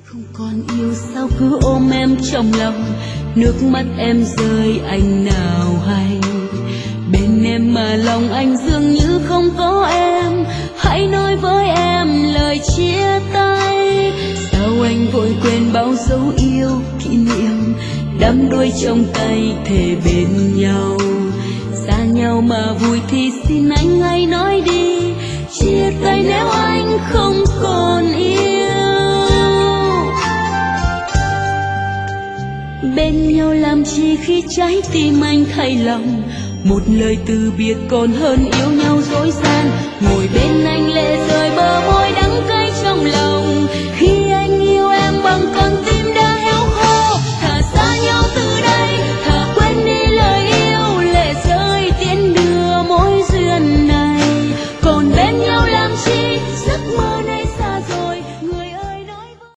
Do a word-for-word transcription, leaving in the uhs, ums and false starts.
Không còn yêu sao cứ ôm em trong lòng, nước mắt em rơi anh nào hay. Bên em mà lòng anh dường như không có em, hãy nói với em lời chia tay. Sao anh vội quên bao dấu yêu kỷ niệm, đắm đuối trong tay thề bên nhau. Xa nhau mà vui thì xin anh hãy nói đi, chia tay nếu anh không còn yêu. Bên nhau làm chi khi trái tim anh thay lòng, một lời từ biệt còn hơn yêu nhau dối gian. Ngồi bên anh lệ rơi bờ môi đắng